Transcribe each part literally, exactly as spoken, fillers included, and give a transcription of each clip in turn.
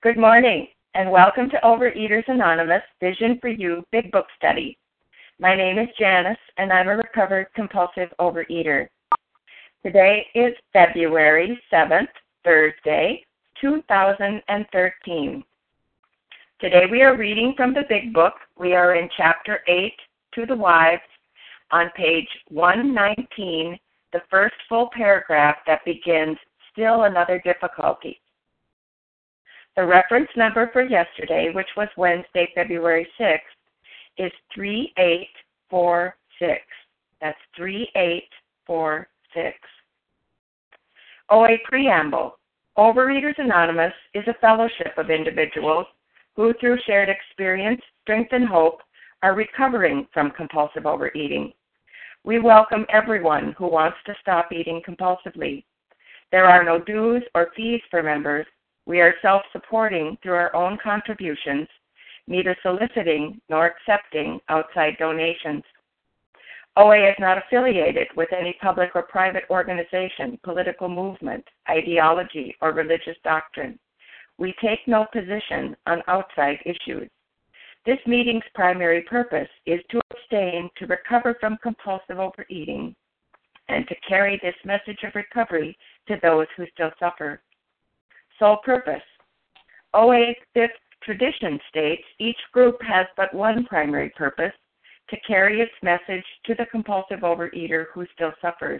Good morning, and welcome to Overeaters Anonymous Vision for You Big Book Study. My name is Janice, and I'm a recovered compulsive overeater. Today is February seventh, Thursday, two thousand thirteen. Today we are reading from the Big Book. We are in Chapter eight, To the Wives, on page one nineteen, the first full paragraph that begins, Still Another Difficulty. The reference number for yesterday, which was Wednesday, February sixth, is three eight four six. That's three eight four six. O A Preamble. Overeaters Anonymous is a fellowship of individuals who, through shared experience, strength, and hope, are recovering from compulsive overeating. We welcome everyone who wants to stop eating compulsively. There are no dues or fees for members. We are self-supporting through our own contributions, neither soliciting nor accepting outside donations. O A is not affiliated with any public or private organization, political movement, ideology, or religious doctrine. We take no position on outside issues. This meeting's primary purpose is to abstain, to recover from compulsive overeating, and to carry this message of recovery to those who still suffer. Sole purpose. O A's fifth tradition states each group has but one primary purpose, to carry its message to the compulsive overeater who still suffers.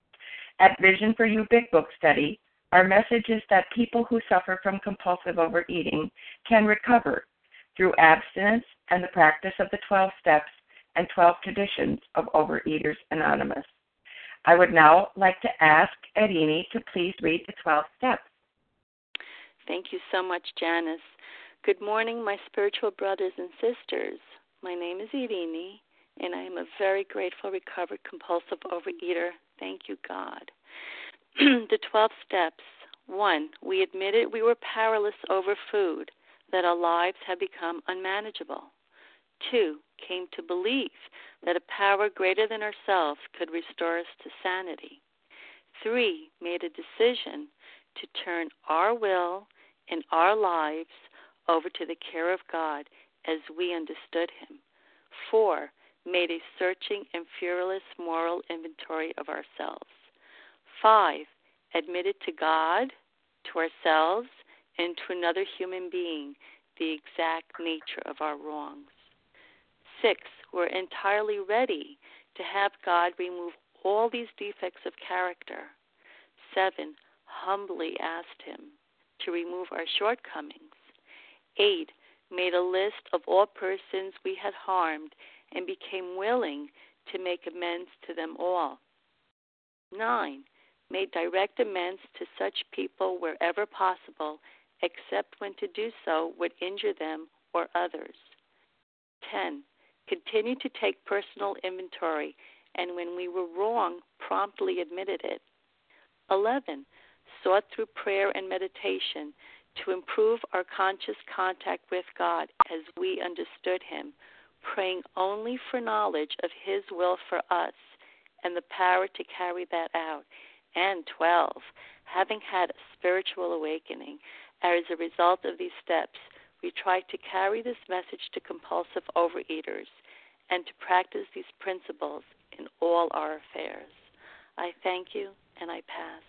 At Vision for You Big Book Study, our message is that people who suffer from compulsive overeating can recover through abstinence and the practice of the twelve steps and twelve traditions of Overeaters Anonymous. I would now like to ask Edini to please read the twelve steps. Thank you so much, Janice. Good morning, my spiritual brothers and sisters. My name is Irini, and I am a very grateful, recovered, compulsive overeater. Thank you, God. The twelve steps. One, we admitted we were powerless over food, that our lives had become unmanageable. Two, came to believe that a power greater than ourselves could restore us to sanity. Three, made a decision to turn our will and our lives over to the care of God as we understood Him. Four, made a searching and fearless moral inventory of ourselves. Five, admitted to God, to ourselves, and to another human being the exact nature of our wrongs. Six, we're entirely ready to have God remove all these defects of character. Seven, humbly asked Him to remove our shortcomings. Eight, made a list of all persons we had harmed and became willing to make amends to them all. Nine, made direct amends to such people wherever possible, except when to do so would injure them or others. Ten, continued to take personal inventory, and when we were wrong, promptly admitted it. Eleven, sought through prayer and meditation to improve our conscious contact with God as we understood Him, praying only for knowledge of His will for us and the power to carry that out. And twelve, having had a spiritual awakening, as a result of these steps, we try to carry this message to compulsive overeaters and to practice these principles in all our affairs. I thank you, and I pass.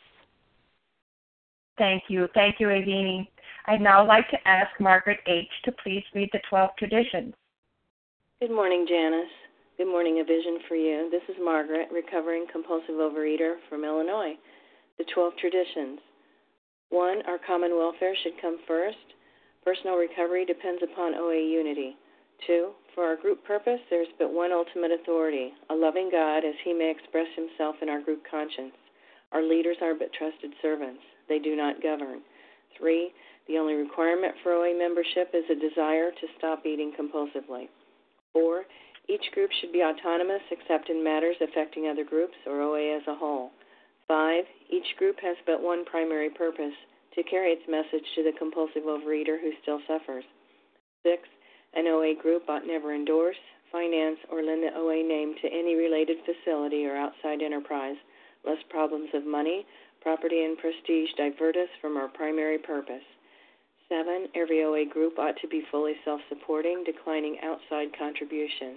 Thank you. Thank you, Edini. I'd now like to ask Margaret H. to please read the twelve traditions. Good morning, Janice. Good morning, A Vision for You. This is Margaret, recovering compulsive overeater from Illinois. The twelve traditions. One, our common welfare should come first. Personal recovery depends upon O A unity. Two, for our group purpose, there is but one ultimate authority, a loving God as He may express Himself in our group conscience. Our leaders are but trusted servants. They do not govern. Three, the only requirement for O A membership is a desire to stop eating compulsively. Four, each group should be autonomous except in matters affecting other groups or O A as a whole. Five, each group has but one primary purpose, to carry its message to the compulsive overeater who still suffers. Six, an O A group ought never endorse, finance, or lend the O A name to any related facility or outside enterprise, lest problems of money, property, and prestige divert us from our primary purpose. Seven, every O A group ought to be fully self-supporting, declining outside contributions.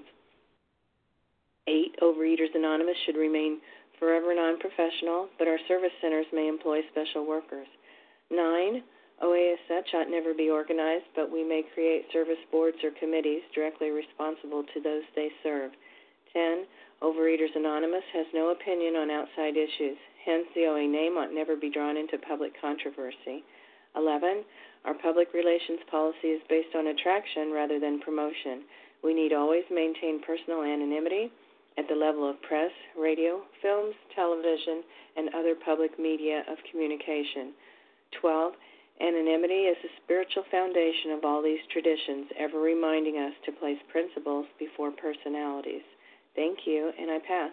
Eight, Overeaters Anonymous should remain forever non-professional, but our service centers may employ special workers. Nine, O A as such ought never be organized, but we may create service boards or committees directly responsible to those they serve. Ten, Overeaters Anonymous has no opinion on outside issues. Hence, the O A name ought never be drawn into public controversy. Eleven, our public relations policy is based on attraction rather than promotion. We need always maintain personal anonymity at the level of press, radio, films, television, and other public media of communication. Twelve, anonymity is the spiritual foundation of all these traditions, ever reminding us to place principles before personalities. Thank you, and I pass.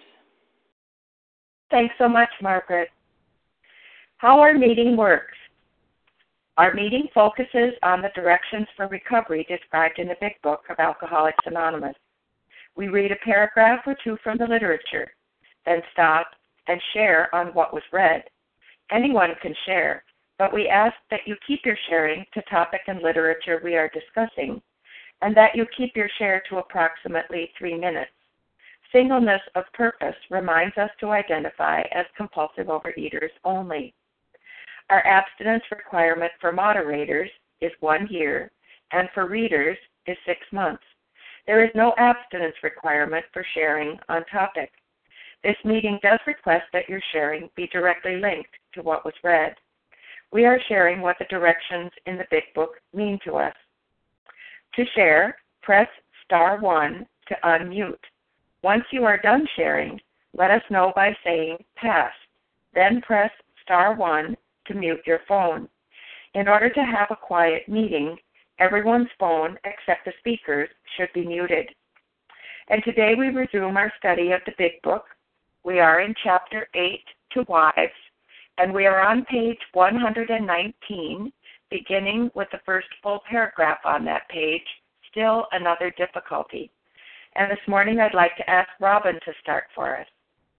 Thanks so much, Margaret. How our meeting works. Our meeting focuses on the directions for recovery described in the Big Book of Alcoholics Anonymous. We read a paragraph or two from the literature, then stop and share on what was read. Anyone can share, but we ask that you keep your sharing to topic and literature we are discussing, and that you keep your share to approximately three minutes. Singleness of purpose reminds us to identify as compulsive overeaters only. Our abstinence requirement for moderators is one year, and for readers is six months. There is no abstinence requirement for sharing on topic. This meeting does request that your sharing be directly linked to what was read. We are sharing what the directions in the Big Book mean to us. To share, press star one to unmute. Once you are done sharing, let us know by saying pass. Then press star one to mute your phone. In order to have a quiet meeting, everyone's phone except the speaker's should be muted. And today we resume our study of the Big Book. We are in Chapter eight, to Wives, and we are on page one hundred nineteen, beginning with the first full paragraph on that page, Still Another Difficulty. And this morning I'd like to ask Robin to start for us.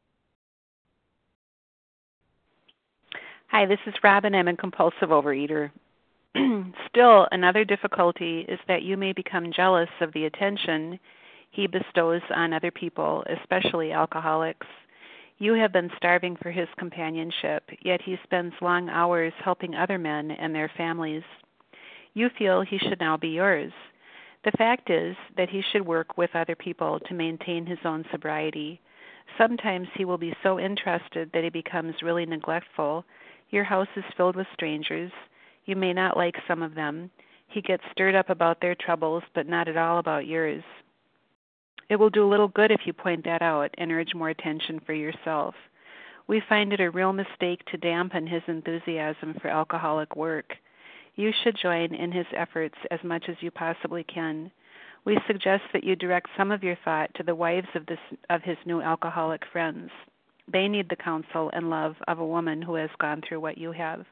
Hi, this is Robin. I'm a compulsive overeater. Still, another difficulty is that you may become jealous of the attention he bestows on other people, especially alcoholics. You have been starving for his companionship, yet he spends long hours helping other men and their families. You feel he should now be yours. The fact is that he should work with other people to maintain his own sobriety. Sometimes he will be so interested that he becomes really neglectful. Your house is filled with strangers. You may not like some of them. He gets stirred up about their troubles, but not at all about yours. It will do little good if you point that out and urge more attention for yourself. We find it a real mistake to dampen his enthusiasm for alcoholic work. You should join in his efforts as much as you possibly can. We suggest that you direct some of your thought to the wives of this of his new alcoholic friends. They need the counsel and love of a woman who has gone through what you have.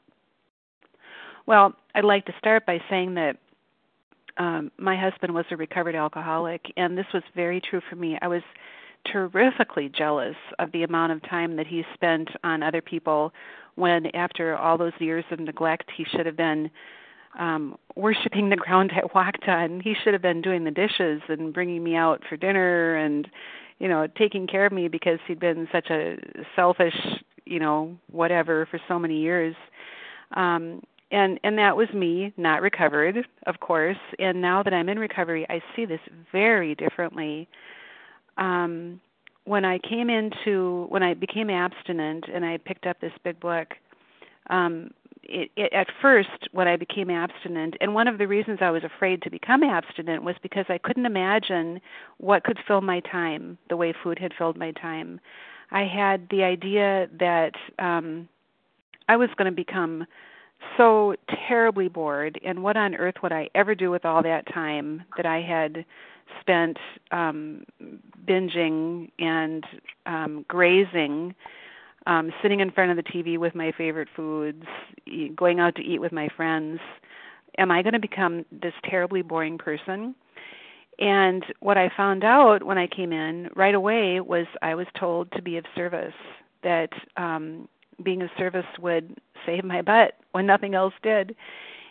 Well, I'd like to start by saying that um, my husband was a recovered alcoholic, and this was very true for me. I was terrifically jealous of the amount of time that he spent on other people when, after all those years of neglect, he should have been um, worshiping the ground I walked on. He should have been doing the dishes and bringing me out for dinner and, you know, taking care of me because he'd been such a selfish, you know, whatever for so many years. Um, and, and that was me, not recovered, of course. And now that I'm in recovery, I see this very differently. Um, when I came into, when I became abstinent and I picked up this big book, um, it, it, at first when I became abstinent, and one of the reasons I was afraid to become abstinent was because I couldn't imagine what could fill my time the way food had filled my time. I had the idea that um, I was going to become so terribly bored, and what on earth would I ever do with all that time that I had spent um, binging and um, grazing, um, sitting in front of the T V with my favorite foods, going out to eat with my friends. Am I going to become this terribly boring person? And what I found out when I came in right away was I was told to be of service, that um, being of service would save my butt when nothing else did.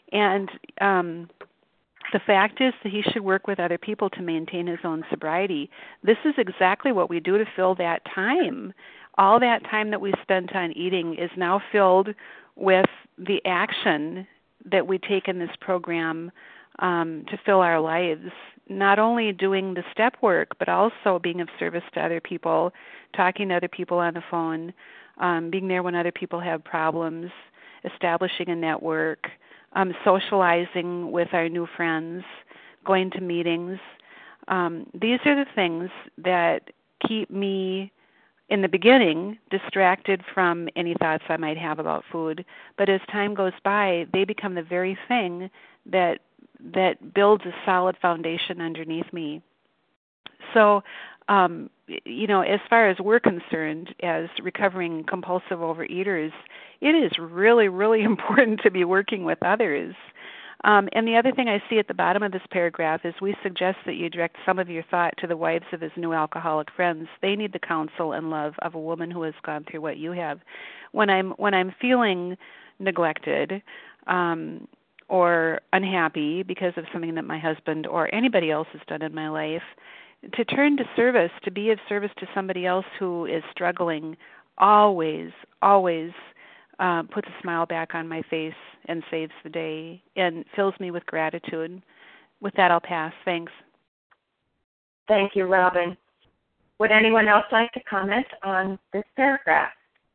And um, the fact is that he should work with other people to maintain his own sobriety. This is exactly what we do to fill that time. All that time that we spent on eating is now filled with the action that we take in this program um, to fill our lives, not only doing the step work, but also being of service to other people, talking to other people on the phone, um, being there when other people have problems, establishing a network, um, socializing with our new friends, going to meetings. Um, these are the things that keep me, in the beginning, distracted from any thoughts I might have about food. But as time goes by, they become the very thing that that builds a solid foundation underneath me. So, um, you know, as far as we're concerned, as recovering compulsive overeaters, it is really, really important to be working with others. Um, and the other thing I see at the bottom of this paragraph is we suggest that you direct some of your thought to the wives of his new alcoholic friends. They need the counsel and love of a woman who has gone through what you have. When I'm when I'm feeling neglected um, or unhappy because of something that my husband or anybody else has done in my life, to turn to service, to be of service to somebody else who is struggling, always, always Uh, puts a smile back on my face and saves the day and fills me with gratitude. With that, I'll pass. Thanks. Thank you, Robin. Would anyone else like to comment on this paragraph?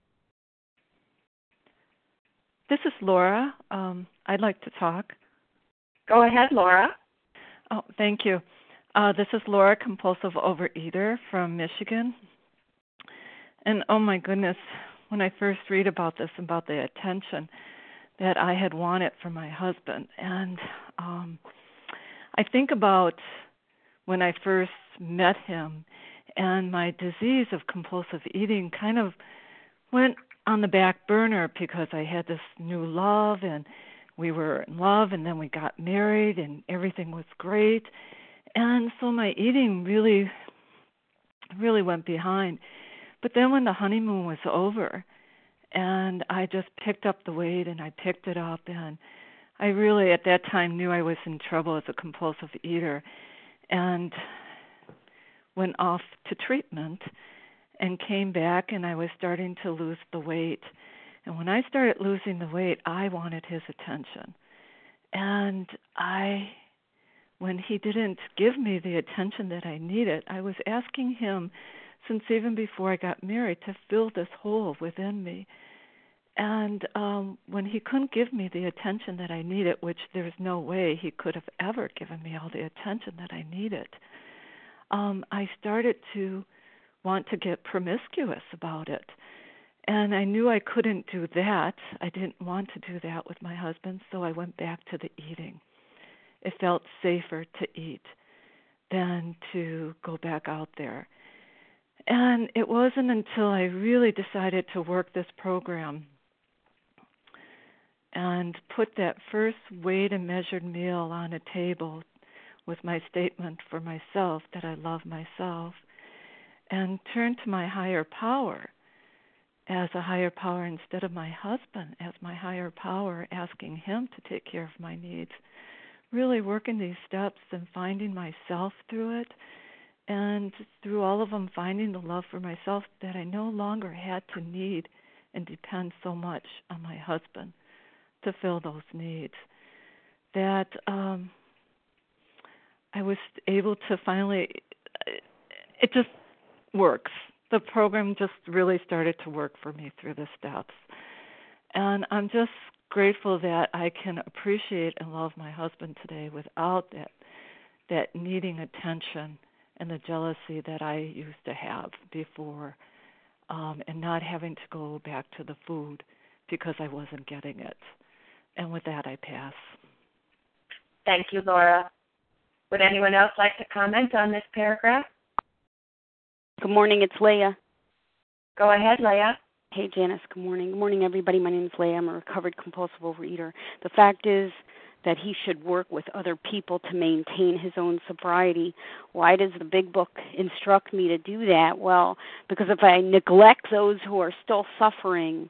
This is Laura. Um, I'd like to talk. Go ahead, Laura. Oh, thank you. Uh, this is Laura, compulsive overeater from Michigan. And oh my goodness, when I first read about this, about the attention that I had wanted from my husband. And um, I think about when I first met him, and my disease of compulsive eating kind of went on the back burner because I had this new love, and we were in love, and then we got married, and everything was great. And so my eating really, really went behind. But then when the honeymoon was over, and I just picked up the weight, and I picked it up, and I really at that time knew I was in trouble as a compulsive eater, and went off to treatment and came back, and I was starting to lose the weight. And when I started losing the weight, I wanted his attention. And I, when he didn't give me the attention that I needed, I was asking him, since even before I got married, to fill this hole within me. And um, when he couldn't give me the attention that I needed, which there's no way he could have ever given me all the attention that I needed, um, I started to want to get promiscuous about it. And I knew I couldn't do that. I didn't want to do that with my husband, so I went back to the eating. It felt safer to eat than to go back out there. And it wasn't until I really decided to work this program and put that first weighed and measured meal on a table with my statement for myself that I love myself, and turned to my higher power as a higher power instead of my husband as my higher power, asking him to take care of my needs, really working these steps and finding myself through it. And through all of them, finding the love for myself that I no longer had to need and depend so much on my husband to fill those needs. That um, I was able to finally, it just works. The program just really started to work for me through the steps. And I'm just grateful that I can appreciate and love my husband today without that, that needing attention and the jealousy that I used to have before, um, and not having to go back to the food because I wasn't getting it. And with that, I pass. Thank you, Laura. Would anyone else like to comment on this paragraph? Good morning, it's Leah. Go ahead, Leah. Hey, Janice, good morning. Good morning, everybody. My name is Leah. I'm a recovered compulsive overeater. The fact is that he should work with other people to maintain his own sobriety. Why does the big book instruct me to do that? Well, because if I neglect those who are still suffering,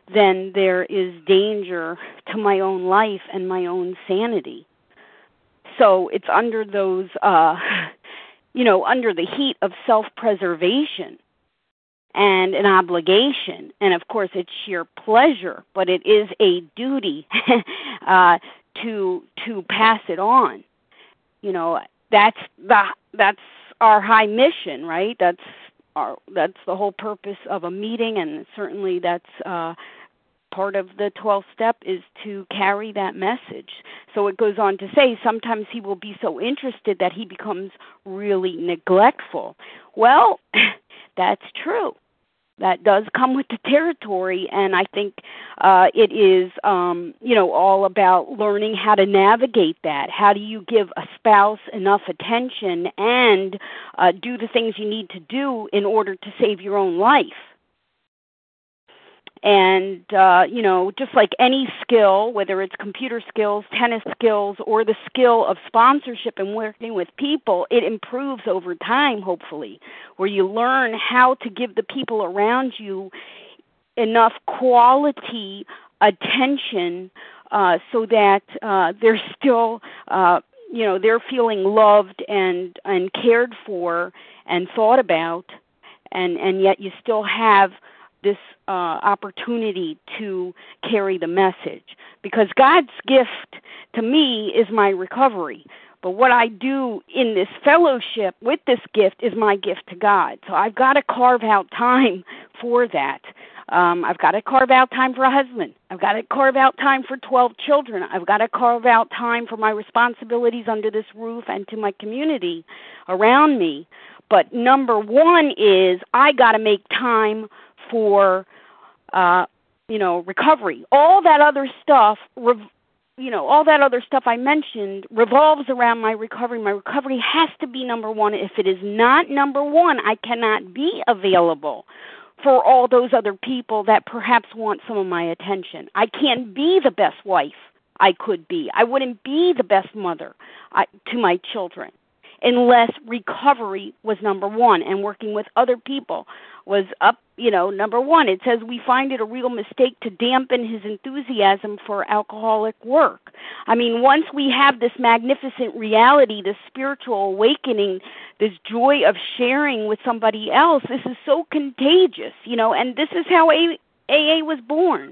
then there is danger to my own life and my own sanity. So it's under those, uh, you know, under the heat of self-preservation and an obligation. And, of course, it's sheer pleasure, but it is a duty uh, to to pass it on. You know, that's the that's our high mission, right? That's our that's the whole purpose of a meeting, and certainly that's uh, part of the twelfth step is to carry that message. So it goes on to say sometimes he will be so interested that he becomes really neglectful. Well, that's true. That does come with the territory, and I think uh, it is, um, you know, all about learning how to navigate that. How do you give a spouse enough attention and uh, do the things you need to do in order to save your own life? And, uh, you know, just like any skill, whether it's computer skills, tennis skills, or the skill of sponsorship and working with people, it improves over time, hopefully, where you learn how to give the people around you enough quality attention uh, so that uh, they're still, uh, you know, they're feeling loved and, and cared for and thought about, and, and yet you still have this uh, opportunity to carry the message. Because God's gift to me is my recovery. But what I do in this fellowship with this gift is my gift to God. So I've got to carve out time for that. Um, I've got to carve out time for a husband. I've got to carve out time for twelve children. I've got to carve out time for my responsibilities under this roof and to my community around me. But number one is I got to make time for, uh, you know, recovery. All that other stuff, rev- you know, all that other stuff I mentioned revolves around my recovery. My recovery has to be number one. If it is not number one, I cannot be available for all those other people that perhaps want some of my attention. I can't be the best wife I could be. I wouldn't be the best mother I, to my children unless recovery was number one and working with other people was up, you know, number one. It says we find it a real mistake to dampen his enthusiasm for alcoholic work. I mean, once we have this magnificent reality, this spiritual awakening, this joy of sharing with somebody else, this is so contagious, you know, and this is how A A was born.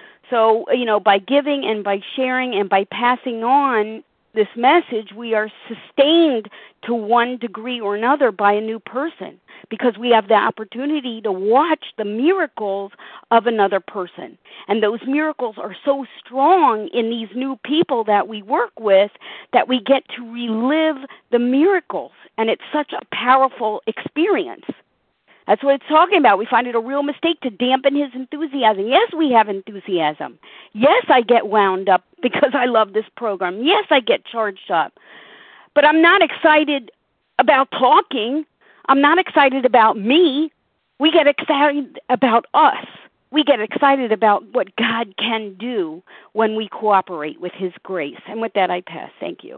So, you know, by giving and by sharing and by passing on this message, we are sustained to one degree or another by a new person because we have the opportunity to watch the miracles of another person. And those miracles are so strong in these new people that we work with that we get to relive the miracles. And it's such a powerful experience. That's what it's talking about. We find it a real mistake to dampen his enthusiasm. Yes, we have enthusiasm. Yes, I get wound up because I love this program. Yes, I get charged up. But I'm not excited about talking. I'm not excited about me. We get excited about us. We get excited about what God can do when we cooperate with his grace. And with that, I pass. Thank you.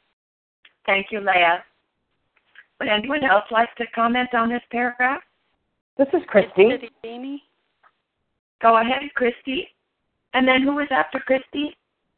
Thank you, Leah. Would anyone else like to comment on this paragraph? This is Christy. Go ahead, Christy. And then who was after Christy?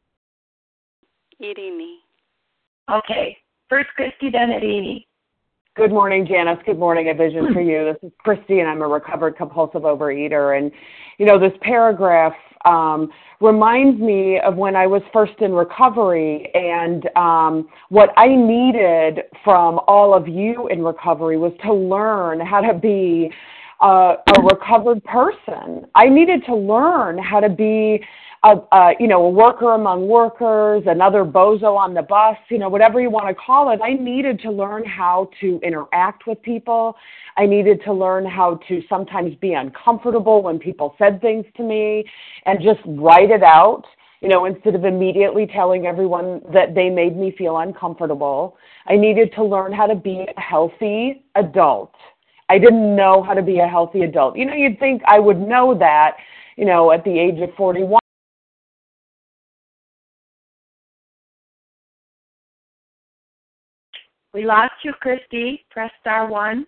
Irini. Okay. First Christy, then Irini. Good morning, Janice. Good morning, A Vision for You. This is Christy, and I'm a recovered compulsive overeater. And, you know, this paragraph um, reminds me of when I was first in recovery, and um, what I needed from all of you in recovery was to learn how to be a, a recovered person. I needed to learn how to be A, a, you know, a worker among workers, another bozo on the bus, you know, whatever you want to call it. I needed to learn how to interact with people. I needed to learn how to sometimes be uncomfortable when people said things to me and just write it out, you know, instead of immediately telling everyone that they made me feel uncomfortable. I needed to learn how to be a healthy adult. I didn't know how to be a healthy adult. You know, you'd think I would know that, you know, at the age of forty-one. We lost you, Christy. Press star one.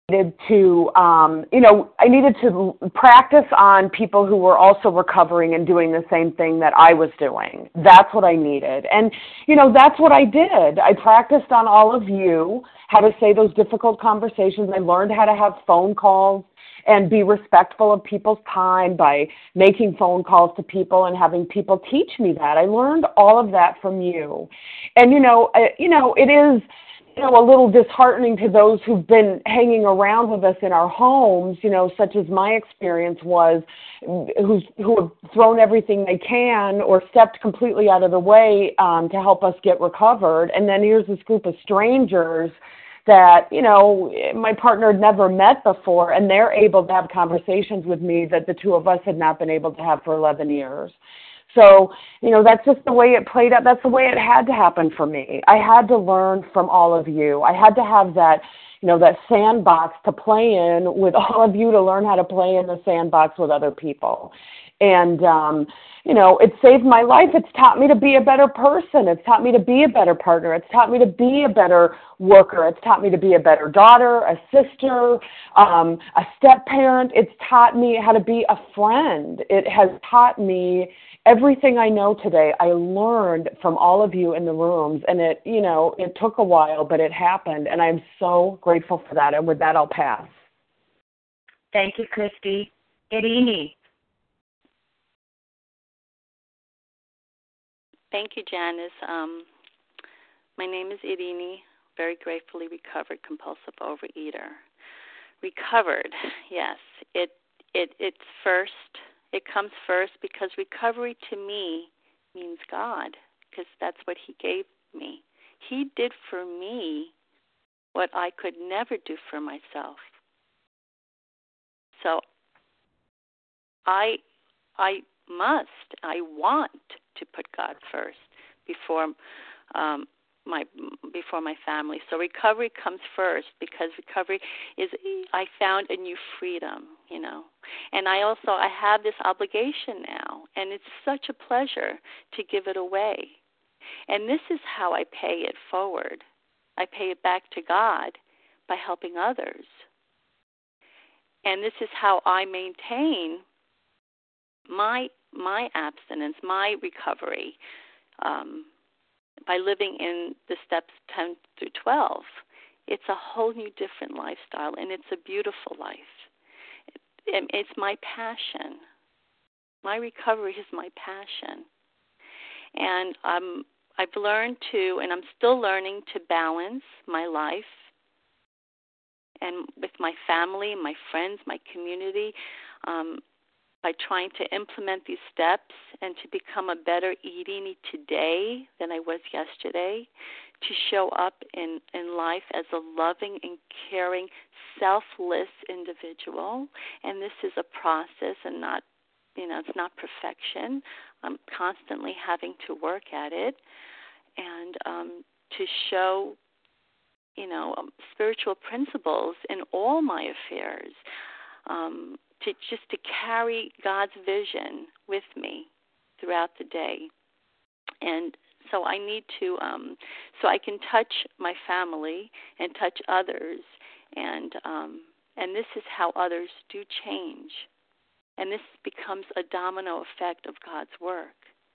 needed to, um, you know, I needed to practice on people who were also recovering and doing the same thing that I was doing. That's what I needed. And, you know, that's what I did. I practiced on all of you, how to say those difficult conversations. I learned how to have phone calls and be respectful of people's time by making phone calls to people and having people teach me that. I learned all of that from you. And, you know, I, you know, it is, you know, a little disheartening to those who've been hanging around with us in our homes, you know, such as my experience was, who's, who have thrown everything they can or stepped completely out of the way um, to help us get recovered. And then here's this group of strangers that, you know, my partner had never met before, and they're able to have conversations with me that the two of us had not been able to have for eleven years. So, you know, that's just the way it played out. That's the way it had to happen for me. I had to learn from all of you. I had to have that, you know, that sandbox to play in with all of you to learn how to play in the sandbox with other people. And, um, you know, it saved my life. It's taught me to be a better person. It's taught me to be a better partner. It's taught me to be a better worker. It's taught me to be a better daughter, a sister, um, a step-parent. It's taught me how to be a friend. It has taught me everything I know today. I learned from all of you in the rooms, and it, you know, it took a while, but it happened, and I'm so grateful for that. And with that, I'll pass. Thank you, Christy. Irini. Thank you, Janice. Um, my name is Irini, very gratefully recovered compulsive overeater. Recovered, yes. It it it's first. It comes first because recovery to me means God, because that's what He gave me. He did for me what I could never do for myself. So I I must, I want to put God first before um, my before my family. So recovery comes first because recovery is, I found a new freedom, you know. And I also, I have this obligation now, and it's such a pleasure to give it away. And this is how I pay it forward. I pay it back to God by helping others. And this is how I maintain my my abstinence, my recovery, um, by living in the steps ten through twelve. It's a whole new different lifestyle, and it's a beautiful life. It, it's my passion. My recovery is my passion. And um, I've learned to, and I'm still learning to balance my life and with my family, my friends, my community, um, by trying to implement these steps and to become a better Irini today than I was yesterday, to show up in, in life as a loving and caring, selfless individual. And this is a process and not, you know, it's not perfection. I'm constantly having to work at it. And um, to show, you know, um, spiritual principles in all my affairs, um, to just to carry God's vision with me throughout the day. And so I need to, um, so I can touch my family and touch others, and um, and this is how others do change. And this becomes a domino effect of God's work.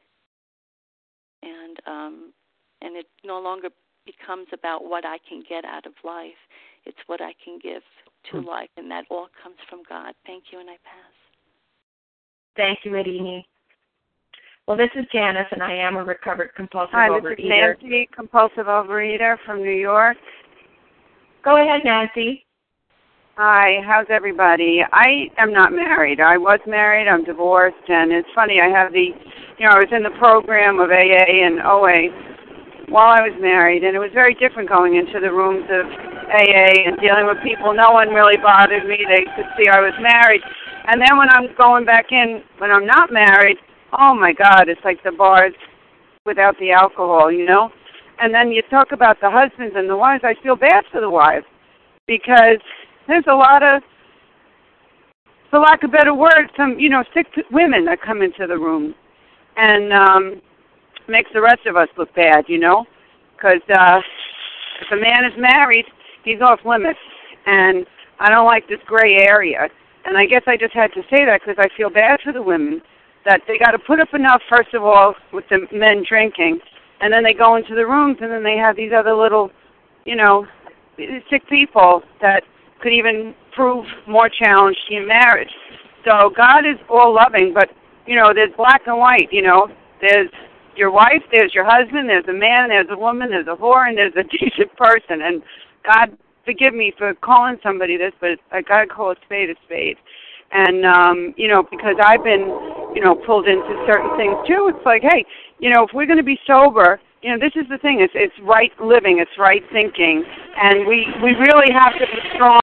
And um, and it no longer becomes about what I can get out of life. It's what I can give to life, and that all comes from God. Thank you, and I pass. Thank you, Irini. Well, this is Janice, and I am a recovered compulsive Hi, overeater. Hi, this is Nancy, compulsive overeater from New York. Go ahead, Nancy. Hi, how's everybody? I am not married. I was married. I'm divorced, and it's funny. I have the, you know, I was in the program of A A and O A while I was married, and it was very different going into the rooms of A A and dealing with people. No one really bothered me. They could see I was married. And then when I'm going back in, when I'm not married, oh, my God, it's like the bars without the alcohol, you know? And then you talk about the husbands and the wives. I feel bad for the wives because there's a lot of, for lack of better words, some, you know, sick women that come into the room and um, makes the rest of us look bad, you know? Because uh, if a man is married, he's off limits. And I don't like this gray area. And I guess I just had to say that because I feel bad for the women, that they got to put up enough, first of all, with the men drinking, and then they go into the rooms, and then they have these other little, you know, sick people that could even prove more challenge to your marriage. So God is all loving, but, you know, there's black and white, you know. There's your wife, there's your husband, there's a man, there's a woman, there's a whore, and there's a decent person. And God, forgive me for calling somebody this, but I got to call a spade a spade. And, um, you know, because I've been, you know, pulled into certain things, too. It's like, hey, you know, if we're going to be sober, you know, this is the thing. It's, it's right living. It's right thinking. And we, we really have to be strong.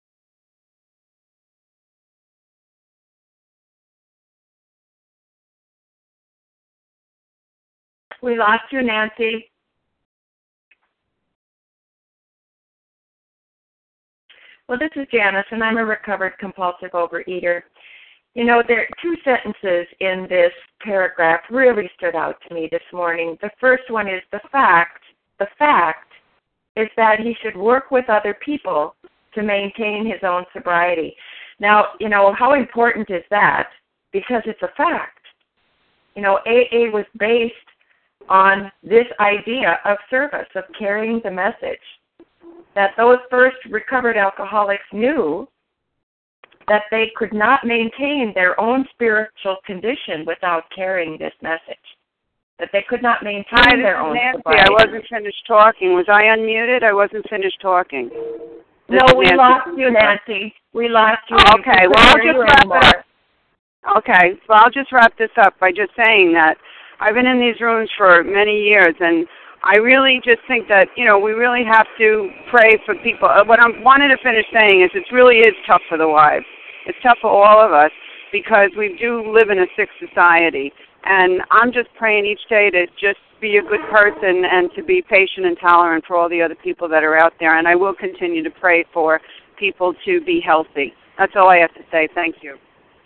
We lost you, Nancy. Well, this is Janice, and I'm a recovered compulsive overeater. You know, there are two sentences in this paragraph really stood out to me this morning. The first one is the fact, the fact is that he should work with other people to maintain his own sobriety. Now, you know, how important is that? Because it's a fact. You know, A A was based on this idea of service, of carrying the message, that those first recovered alcoholics knew that they could not maintain their own spiritual condition without carrying this message, that they could not maintain Hi, their own Nancy. sobriety. I wasn't finished talking. Was I unmuted? I wasn't finished talking. This no, we Nancy. lost you, Nancy. We lost you. Okay, well, I'll just wrap it up. Okay, well, I'll just wrap this up by just saying that I've been in these rooms for many years, and I really just think that, you know, we really have to pray for people. What I wanted to finish saying is it really is tough for the wives. It's tough for all of us because we do live in a sick society. And I'm just praying each day to just be a good person and to be patient and tolerant for all the other people that are out there. And I will continue to pray for people to be healthy. That's all I have to say. Thank you.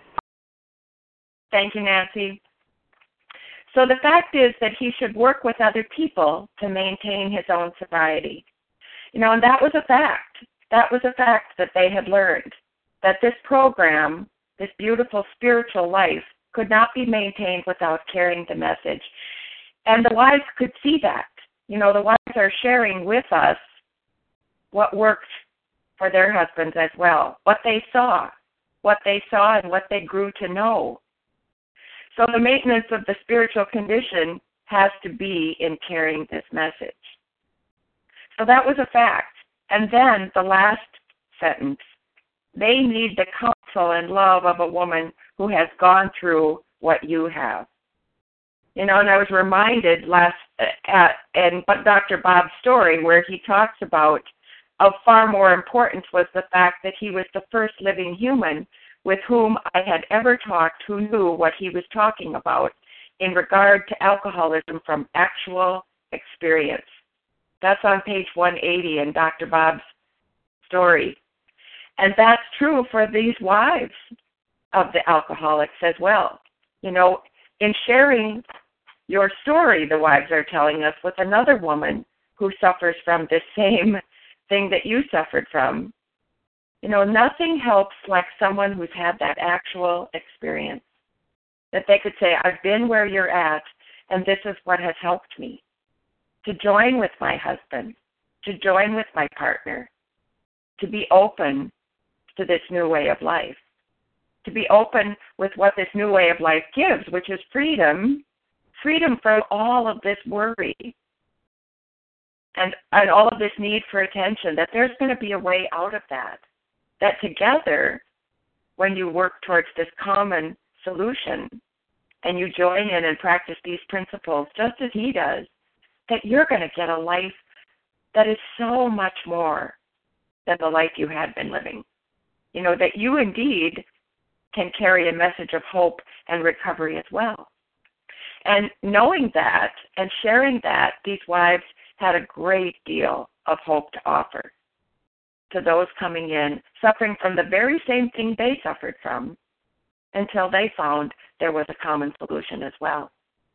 Thank you, Nancy. So the fact is that he should work with other people to maintain his own sobriety. You know, and that was a fact. That was a fact that they had learned, that this program, this beautiful spiritual life, could not be maintained without carrying the message. And the wives could see that. You know, the wives are sharing with us what worked for their husbands as well, what they saw, what they saw and what they grew to know. So the maintenance of the spiritual condition has to be in carrying this message. So that was a fact. And then the last sentence, they need the counsel and love of a woman who has gone through what you have. You know, and I was reminded last at in Doctor Bob's story where he talks about of far more importance was the fact that he was the first living human with whom I had ever talked who knew what he was talking about in regard to alcoholism from actual experience. That's on page one eighty in Doctor Bob's story. And that's true for these wives of the alcoholics as well. You know, in sharing your story, the wives are telling us, with another woman who suffers from this same thing that you suffered from, you know, nothing helps like someone who's had that actual experience, that they could say, I've been where you're at, and this is what has helped me. To join with my husband, to join with my partner, to be open to this new way of life, to be open with what this new way of life gives, which is freedom, freedom from all of this worry and, and all of this need for attention, that there's going to be a way out of that. That together, when you work towards this common solution and you join in and practice these principles just as he does, that you're going to get a life that is so much more than the life you had been living. You know, that you indeed can carry a message of hope and recovery as well. And knowing that and sharing that, these wives had a great deal of hope to offer to those coming in, suffering from the very same thing they suffered from, until they found there was a common solution as well.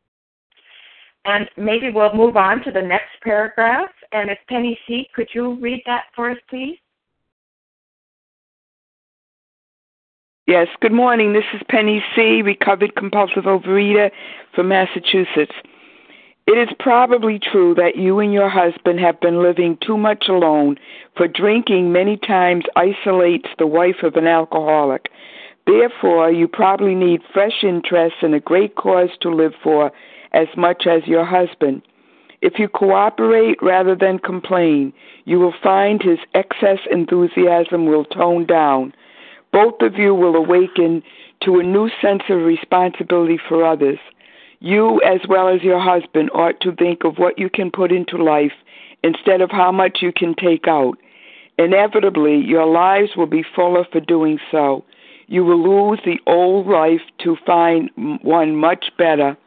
And maybe we'll move on to the next paragraph. And if Penny C., could you read that for us, please? Yes, good morning. This is Penny C., recovered compulsive overeater from Massachusetts. It is probably true that you and your husband have been living too much alone, for drinking many times isolates the wife of an alcoholic. Therefore, you probably need fresh interests and a great cause to live for as much as your husband. If you cooperate rather than complain, you will find his excess enthusiasm will tone down. Both of you will awaken to a new sense of responsibility for others. You, as well as your husband, ought to think of what you can put into life instead of how much you can take out. Inevitably, your lives will be fuller for doing so. You will lose the old life to find one much better.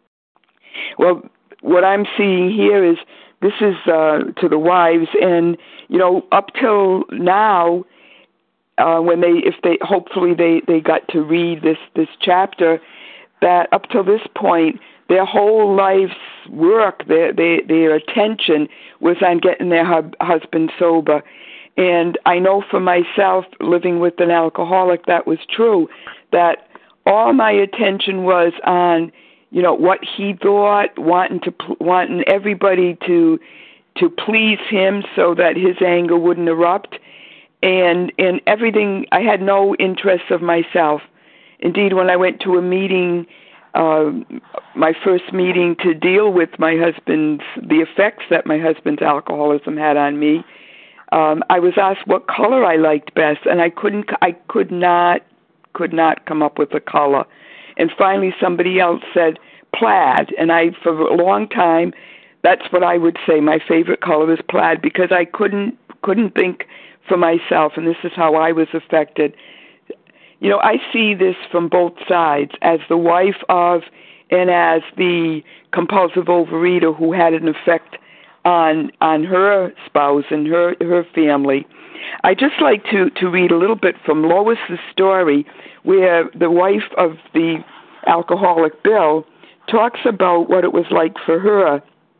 Well, what I'm seeing here is this is uh, to the wives, and, you know, up till now, uh, when they, if they, hopefully they, they got to read this, this chapter, that up till this point, their whole life's work, their, their, their attention was on getting their hub, husband sober. And I know for myself, living with an alcoholic, that was true, that all my attention was on, you know, what he thought, wanting to wanting everybody to to please him so that his anger wouldn't erupt, and and everything. I had no interest of myself. Indeed, when I went to a meeting, uh, my first meeting to deal with my husband's the effects that my husband's alcoholism had on me, um, I was asked what color I liked best, and I couldn't. I could not could not come up with a color. And finally, somebody else said plaid, and I, for a long time, that's what I would say. My favorite color is plaid because I couldn't couldn't think for myself, and this is how I was affected. You know, I see this from both sides, as the wife of and as the compulsive overeater who had an effect on on her spouse and her her family. I just like to to read a little bit from Lois's story, where the wife of the alcoholic Bill talks about what it was like for her.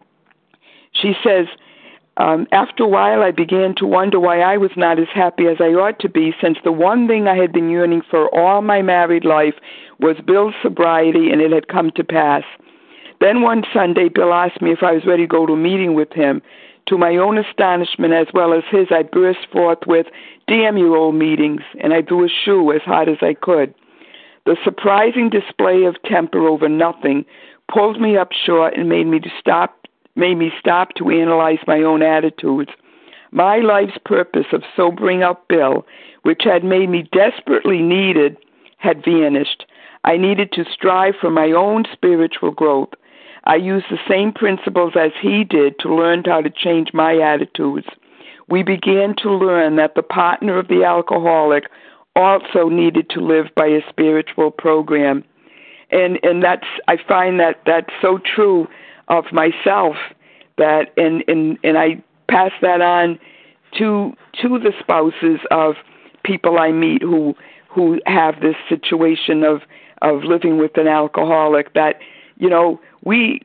She says, um, after a while I began to wonder why I was not as happy as I ought to be, since the one thing I had been yearning for all my married life was Bill's sobriety, and it had come to pass. Then one Sunday, Bill asked me if I was ready to go to a meeting with him. To my own astonishment, as well as his, I burst forth with, "Damn you old meetings," and I threw a shoe as hard as I could. The surprising display of temper over nothing pulled me up short and made me to stop, made me stop to analyze my own attitudes. My life's purpose of sobering up Bill, which had made me desperately needed, had vanished. I needed to strive for my own spiritual growth. I used the same principles as he did to learn how to change my attitudes. We began to learn that the partner of the alcoholic also needed to live by a spiritual program. And and that's I find that that's so true of myself, that and, and, and I pass that on to to the spouses of people I meet who who have this situation of, of living with an alcoholic, that, you know, we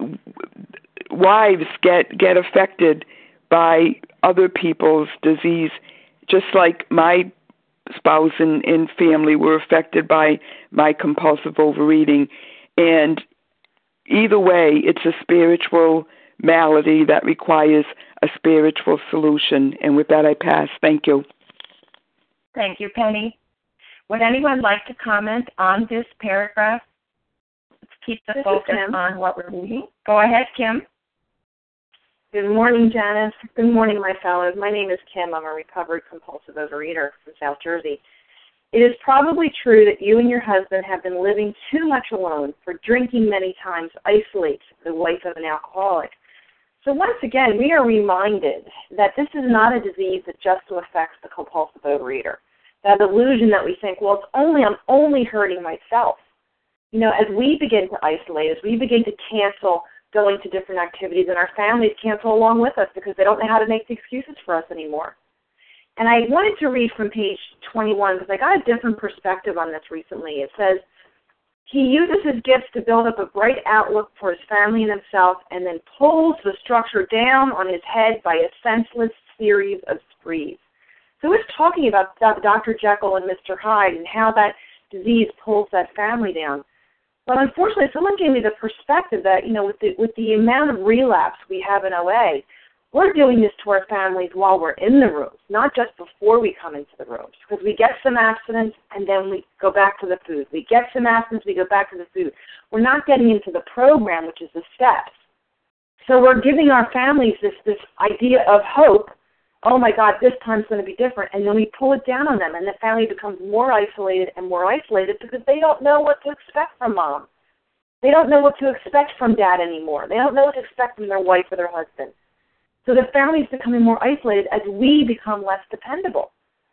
wives get get affected by other people's disease, just like my spouse and, and family were affected by my compulsive overeating. And either way, it's a spiritual malady that requires a spiritual solution. And with that, I pass. Thank you. Thank you, Penny. Would anyone like to comment on this paragraph? Let's keep the this focus on what we're reading. Go ahead, Kim. Good morning, Janice. Good morning, my fellows. My name is Kim. I'm a recovered compulsive overeater from South Jersey. It is probably true that you and your husband have been living too much alone, for drinking many times isolates the wife of an alcoholic. So once again, we are reminded that this is not a disease that just affects the compulsive overeater. That illusion that we think, well, it's only I'm only hurting myself. You know, as we begin to isolate, as we begin to cancel going to different activities, and our families cancel along with us because they don't know how to make the excuses for us anymore. And I wanted to read from page twenty-one because I got a different perspective on this recently. It says, he uses his gifts to build up a bright outlook for his family and himself, and then pulls the structure down on his head by a senseless series of sprees. So it's talking about Doctor Jekyll and Mister Hyde, and how that disease pulls that family down. But unfortunately, someone gave me the perspective that, you know, with the, with the amount of relapse we have in O A, we're doing this to our families while we're in the rooms, not just before we come into the rooms. Because we get some abstinence, and then we go back to the food. We get some abstinence, we go back to the food. We're not getting into the program, which is the steps. So we're giving our families this, this idea of hope. Oh, my God, this time's going to be different. And then we pull it down on them, and the family becomes more isolated and more isolated because they don't know what to expect from mom. They don't know what to expect from dad anymore. They don't know what to expect from their wife or their husband. So the family is becoming more isolated as we become less dependable.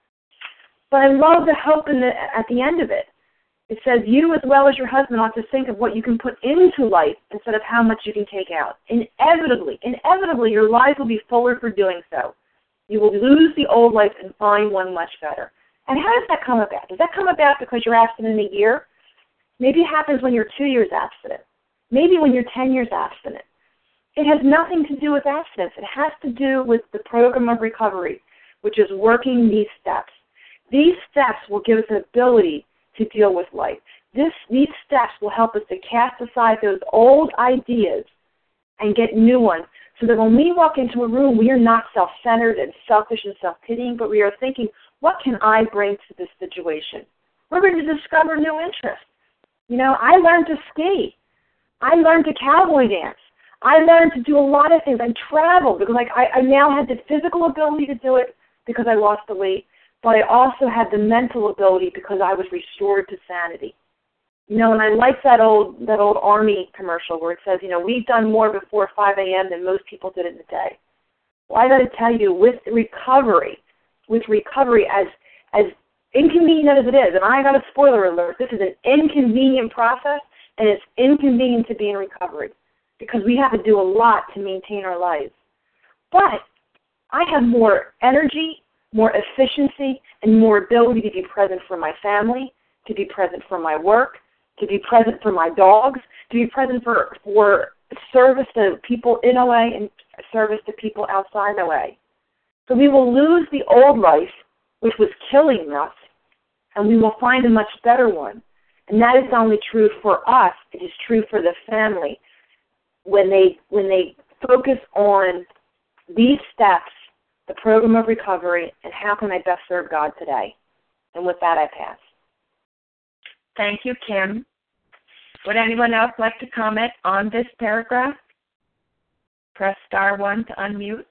But I love the hope in the, at the end of it. It says, you as well as your husband ought to think of what you can put into life instead of how much you can take out. Inevitably, inevitably, your lives will be fuller for doing so. You will lose the old life and find one much better. And how does that come about? Does that come about because you're abstinent a year? Maybe it happens when you're two years abstinent. Maybe when you're ten years abstinent. It has nothing to do with abstinence. It has to do with the program of recovery, which is working these steps. These steps will give us an ability to deal with life. This, these steps will help us to cast aside those old ideas and get new ones so that when we walk into a room, we are not self-centered and selfish and self-pitying, but we are thinking, what can I bring to this situation? We're going to discover new interests. You know, I learned to ski. I learned to cowboy dance. I learned to do a lot of things. I traveled because like I, I now had the physical ability to do it because I lost the weight, but I also had the mental ability because I was restored to sanity. You know, and I like that old that old Army commercial where it says, you know, we've done more before five a.m. than most people did in a day. Well, I got to tell you, with recovery, with recovery, as as inconvenient as it is, and I got a spoiler alert, this is an inconvenient process, and it's inconvenient to be in recovery, because we have to do a lot to maintain our lives. But I have more energy, more efficiency, and more ability to be present for my family, to be present for my work, to be present for my dogs, to be present for, for service to people in O A and service to people outside O A. So we will lose the old life, which was killing us, and we will find a much better one. And that is not only true for us, it is true for the family. When they when they focus on these steps, the program of recovery, and how can I best serve God today? And with that, I pass. Thank you, Kim. Would anyone else like to comment on this paragraph? Press star one to unmute.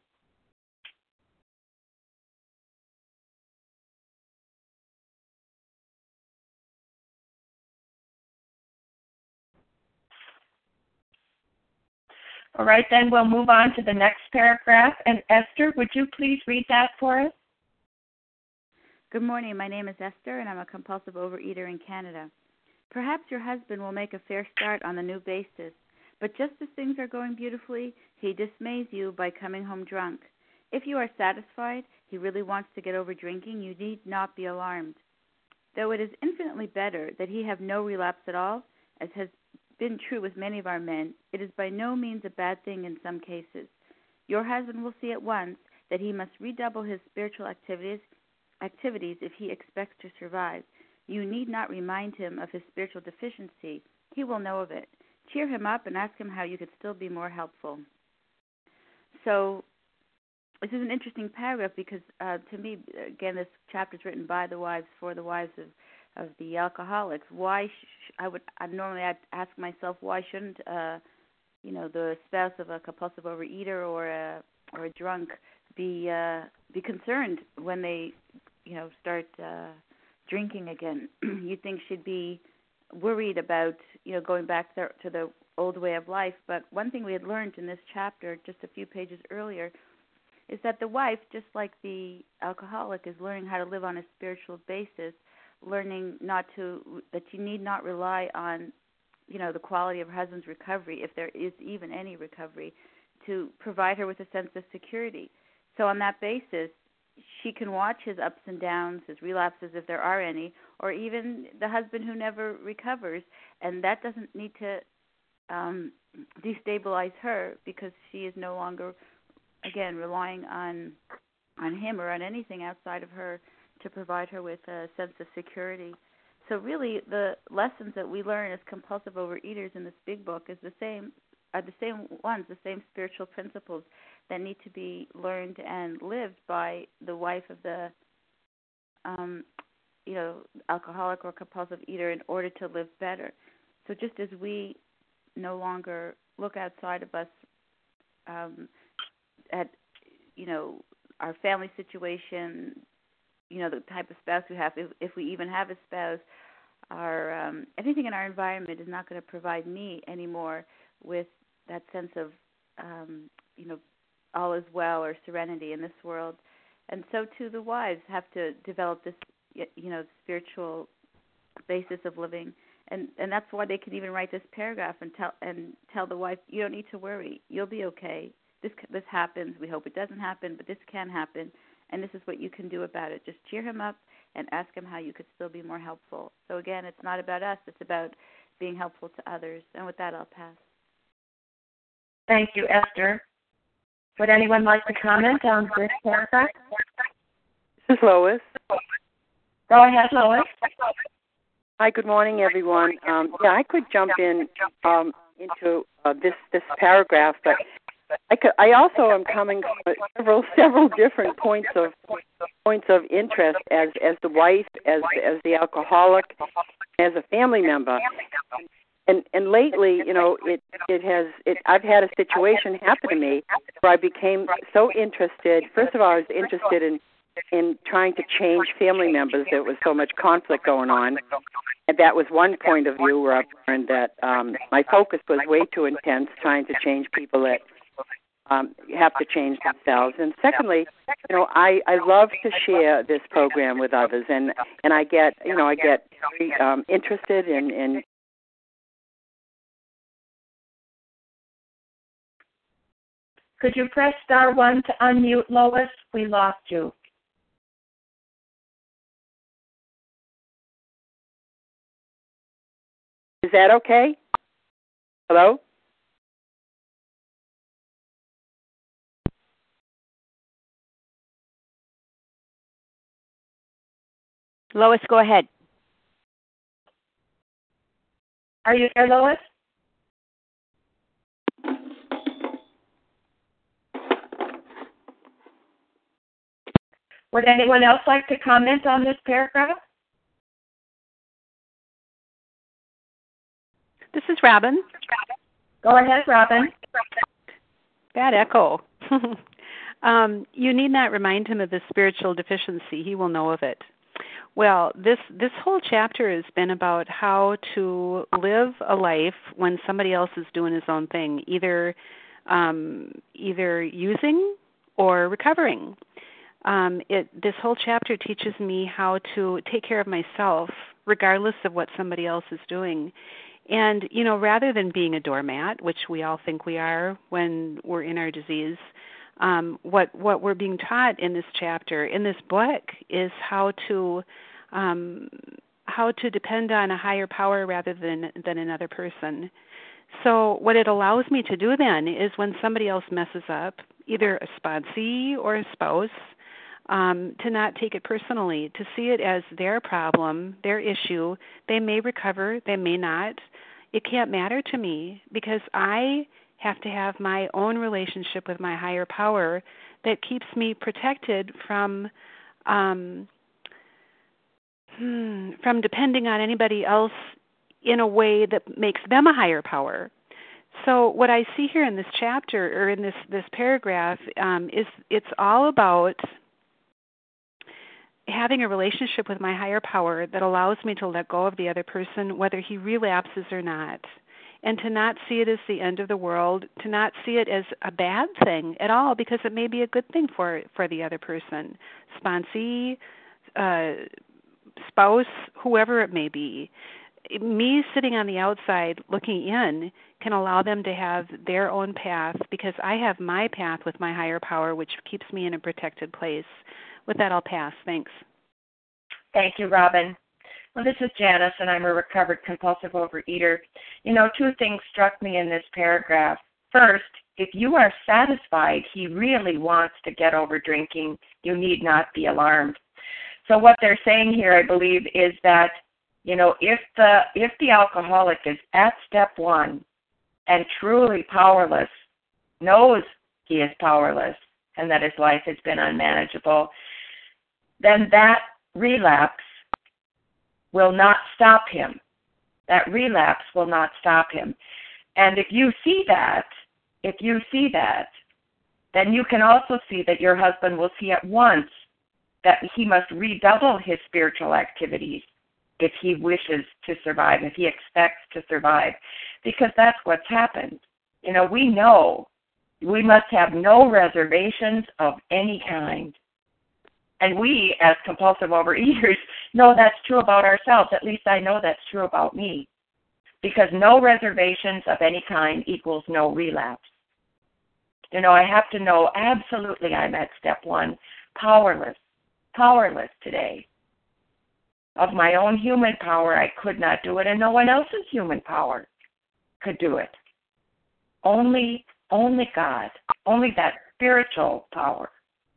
All right, then we'll move on to the next paragraph. And Esther, would you please read that for us? Good morning. My name is Esther, and I'm a compulsive overeater in Canada. Perhaps your husband will make a fair start on the new basis, but just as things are going beautifully, he dismays you by coming home drunk. If you are satisfied, he really wants to get over drinking, you need not be alarmed. Though it is infinitely better that he have no relapse at all, as has been true with many of our men, it is by no means a bad thing in some cases. Your husband will see at once that he must redouble his spiritual activities activities if he expects to survive. You need not remind him of his spiritual deficiency. He will know of it. Cheer him up and ask him how you could still be more helpful. So this is an interesting paragraph because uh, to me, again, this chapter is written by the wives for the wives of of the alcoholics. Why sh- I would I normally I'd ask myself, why shouldn't uh, you know the spouse of a compulsive overeater or a or a drunk be uh, be concerned when they you know start uh, drinking again? You'd think she'd be worried about you know going back there to the old way of life. But one thing we had learned in this chapter, just a few pages earlier, is that the wife, just like the alcoholic, is learning how to live on a spiritual basis. Learning not to, that you need not rely on, you know, the quality of her husband's recovery, if there is even any recovery, to provide her with a sense of security. So on that basis, she can watch his ups and downs, his relapses, if there are any, or even the husband who never recovers, and that doesn't need to um, destabilize her because she is no longer, again, relying on on him or on anything outside of her to provide her with a sense of security. So really, the lessons that we learn as compulsive overeaters in this big book is the same, are the same ones, the same spiritual principles that need to be learned and lived by the wife of the, um, you know, alcoholic or compulsive eater in order to live better. So just as we no longer look outside of us um, at, you know, our family situation, you know, the type of spouse we have, if, if we even have a spouse, our um, anything in our environment is not going to provide me anymore with that sense of, um, you know, all is well or serenity in this world. And so too the wives have to develop this, you know, spiritual basis of living. And and that's why they can even write this paragraph and tell and tell the wife, you don't need to worry, you'll be okay. This this happens. We hope it doesn't happen, but this can happen, and this is what you can do about it. Just cheer him up and ask him how you could still be more helpful. So again, it's not about us; it's about being helpful to others. And with that, I'll pass. Thank you, Esther. Would anyone like to comment on this paragraph? This is Lois. Go ahead, Lois. Hi, good morning, everyone. Um, yeah, I could jump in um, into uh, this this paragraph, but I could. I also am coming from several several different points of points of interest as as the wife, as as the alcoholic, as a family member. And and lately, you know, it it has it. I've had a situation happen to me where I became so interested. First of all, I was interested in. in trying to change family members. There was so much conflict going on. And that was one point of view where I learned that um, my focus was way too intense trying to change people that um, have to change themselves. And secondly, you know, I, I love to share this program with others, and, and I get, you know, I get very, um, interested in, in Could you press star one to unmute, Lois? We lost you. Is that okay? Hello? Lois, go ahead. Are you there, Lois? Would anyone else like to comment on this paragraph? This is Robin. Go ahead, Robin. Bad echo. um, you need not remind him of the spiritual deficiency. He will know of it. Well, this this whole chapter has been about how to live a life when somebody else is doing his own thing, either um, either using or recovering. Um, it this whole chapter teaches me how to take care of myself, regardless of what somebody else is doing. And, you know, rather than being a doormat, which we all think we are when we're in our disease, um, what what we're being taught in this chapter, in this book, is how to um, how to depend on a higher power rather than than another person. So what it allows me to do then is when somebody else messes up, either a sponsee or a spouse, Um, to not take it personally, to see it as their problem, their issue. They may recover, they may not. It can't matter to me because I have to have my own relationship with my higher power that keeps me protected from um, hmm, from depending on anybody else in a way that makes them a higher power. So what I see here in this chapter or in this this paragraph um, is it's all about having a relationship with my higher power that allows me to let go of the other person, whether he relapses or not, and to not see it as the end of the world, to not see it as a bad thing at all, because it may be a good thing for for the other person, sponsee, uh, spouse, whoever it may be. Me sitting on the outside looking in can allow them to have their own path because I have my path with my higher power, which keeps me in a protected place. With that, I'll pass. Thanks. Thank you, Robin. Well, this is Janice, and I'm a recovered compulsive overeater. You know, two things struck me in this paragraph. First, if you are satisfied he really wants to get over drinking, you need not be alarmed. So what they're saying here, I believe, is that You know, if the if the alcoholic is at step one and truly powerless, knows he is powerless and that his life has been unmanageable, then that relapse will not stop him. That relapse will not stop him. And if you see that, if you see that, then you can also see that your husband will see at once that he must redouble his spiritual activities if he wishes to survive, if he expects to survive, because that's what's happened. You know, we know we must have no reservations of any kind. And we, as compulsive overeaters, know that's true about ourselves. At least I know that's true about me, because no reservations of any kind equals no relapse. You know, I have to know absolutely I'm at step one, powerless, powerless today. Of my own human power, I could not do it, and no one else's human power could do it. Only, only God, only that spiritual power.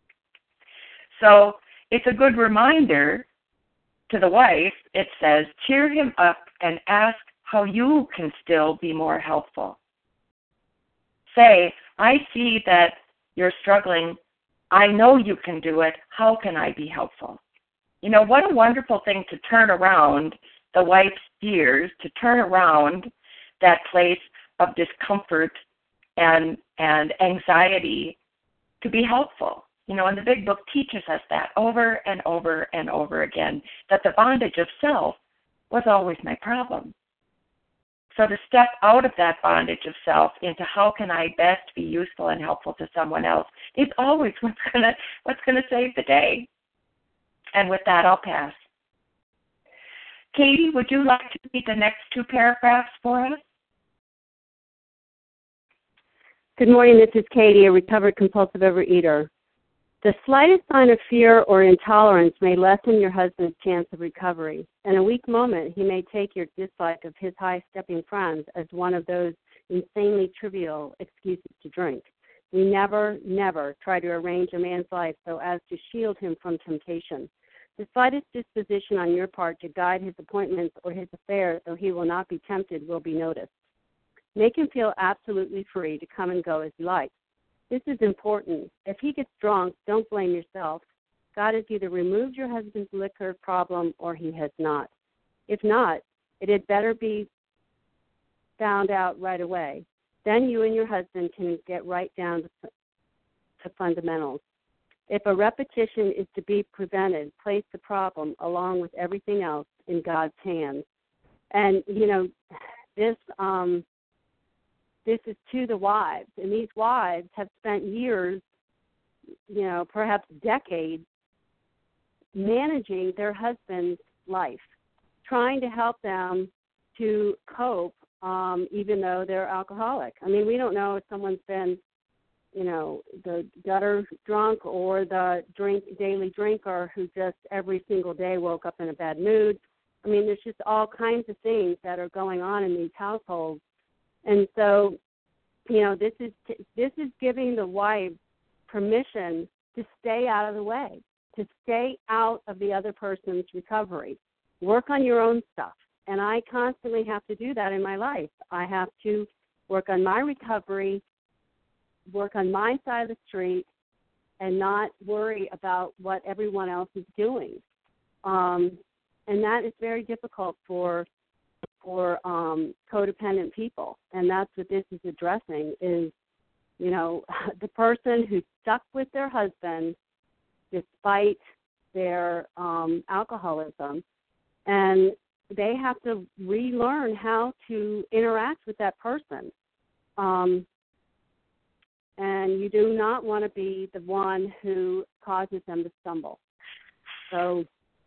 So it's a good reminder to the wife. It says, cheer him up and ask how you can still be more helpful. Say, I see that you're struggling. I know you can do it. How can I be helpful? You know, what a wonderful thing to turn around the wife's fears, to turn around that place of discomfort and and anxiety to be helpful. You know, and the big book teaches us that over and over and over again, that the bondage of self was always my problem. So to step out of that bondage of self into how can I best be useful and helpful to someone else is always what's gonna what's gonna save the day. And with that, I'll pass. Katie, would you like to read the next two paragraphs for us? Good morning, this is Katie, a recovered compulsive overeater. The slightest sign of fear or intolerance may lessen your husband's chance of recovery. In a weak moment, he may take your dislike of his high-stepping friends as one of those insanely trivial excuses to drink. We never, never try to arrange a man's life so as to shield him from temptation. The slightest disposition on your part to guide his appointments or his affairs so he will not be tempted will be noticed. Make him feel absolutely free to come and go as he likes. This is important. If he gets drunk, don't blame yourself. God has either removed your husband's liquor problem or he has not. If not, it had better be found out right away. Then you and your husband can get right down to, to fundamentals. If a repetition is to be prevented, place the problem along with everything else in God's hands. And, you know, this um, this is to the wives. And these wives have spent years, you know, perhaps decades, managing their husband's life, trying to help them to cope, um, even though they're alcoholic. I mean, we don't know if someone's been, you know, the gutter drunk or the drink daily drinker who just every single day woke up in a bad mood. I mean, there's just all kinds of things that are going on in these households. And so, you know, this is this is giving the wife permission to stay out of the way, to stay out of the other person's recovery. Work on your own stuff. And I constantly have to do that in my life. I have to work on my recovery, work on my side of the street, and not worry about what everyone else is doing. Um, and that is very difficult for for um, codependent people. And that's what this is addressing is, you know, the person who's stuck with their husband despite their um, alcoholism, and they have to relearn how to interact with that person. Um, and you do not want to be the one who causes them to stumble. So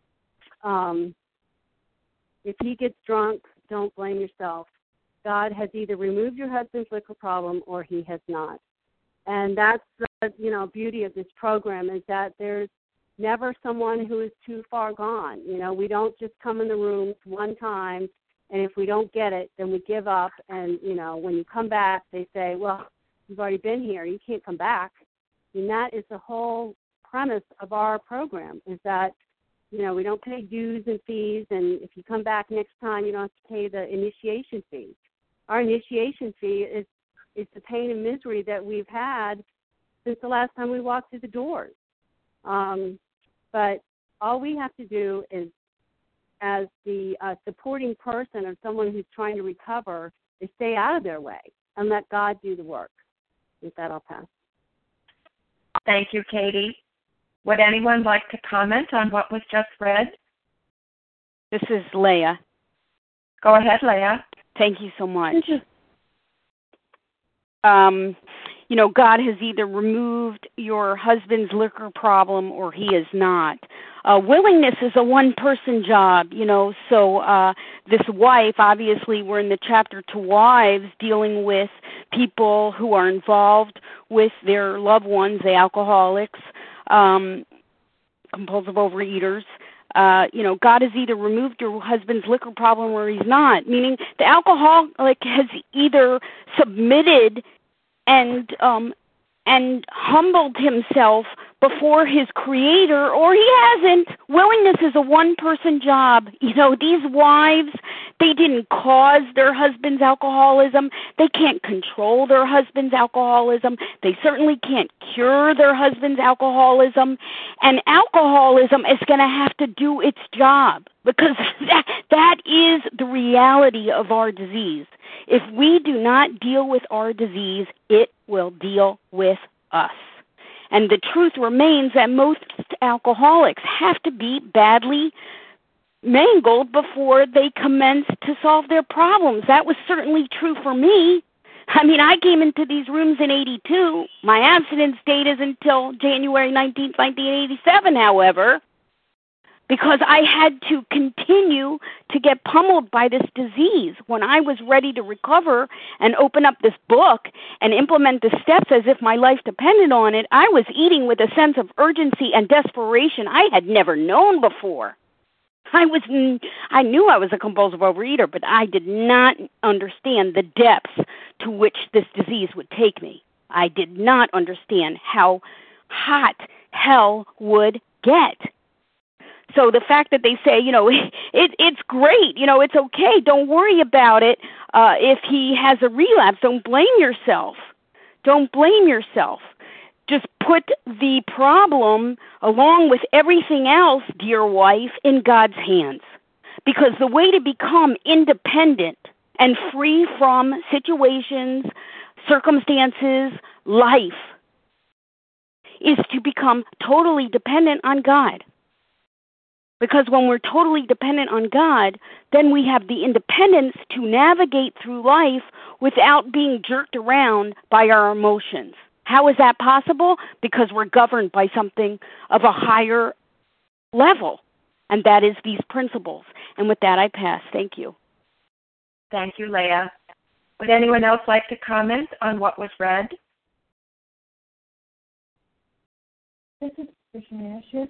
um, if he gets drunk, don't blame yourself. God has either removed your husband's liquor problem or he has not. And that's the, you know, beauty of this program is that there's never someone who is too far gone. You know, we don't just come in the rooms one time, and if we don't get it, then we give up. And, you know, when you come back, they say, well, you've already been here. You can't come back. And that is the whole premise of our program is that You know, we don't pay dues and fees, and if you come back next time, you don't have to pay the initiation fee. Our initiation fee is, is the pain and misery that we've had since the last time we walked through the doors. Um, but all we have to do is, as the uh, supporting person of someone who's trying to recover, is stay out of their way and let God do the work. With that, I'll pass. Thank you, Katie. Would anyone like to comment on what was just read? This is Leah. Go ahead, Leah. Thank you so much. Um, you know, God has either removed your husband's liquor problem or he is not. Uh, willingness is a one-person job, you know, so uh, this wife, obviously we're in the chapter to wives, dealing with people who are involved with their loved ones, the alcoholics, um, compulsive overeaters. Uh, you know, God has either removed your husband's liquor problem or he's not, meaning the alcoholic has either submitted and um, and humbled himself before his creator, or he hasn't. Willingness is a one-person job. You know, these wives, they didn't cause their husband's alcoholism. They can't control their husband's alcoholism. They certainly can't cure their husband's alcoholism. And alcoholism is going to have to do its job, because that, that is the reality of our disease. If we do not deal with our disease, it will deal with us. And the truth remains that most alcoholics have to be badly mangled before they commence to solve their problems. That was certainly true for me. I mean, I came into these rooms in eighty-two. My abstinence date is until January nineteenth, nineteen eighty-seven, however, because I had to continue to get pummeled by this disease. When I was ready to recover and open up this book and implement the steps as if my life depended on it, I was eating with a sense of urgency and desperation I had never known before. I was, I knew I was a compulsive overeater, but I did not understand the depths to which this disease would take me. I did not understand how hot hell would get. So the fact that they say, you know, it, it's great, you know, it's okay, don't worry about it. Uh, if he has a relapse, don't blame yourself. Don't blame yourself. Just put the problem, along with everything else, dear wife, in God's hands. Because the way to become independent and free from situations, circumstances, life, is to become totally dependent on God. Because when we're totally dependent on God, then we have the independence to navigate through life without being jerked around by our emotions. How is that possible? Because we're governed by something of a higher level, and that is these principles. And with that, I pass. Thank you. Thank you, Leah. Would anyone else like to comment on what was read? This is Patricia Asher.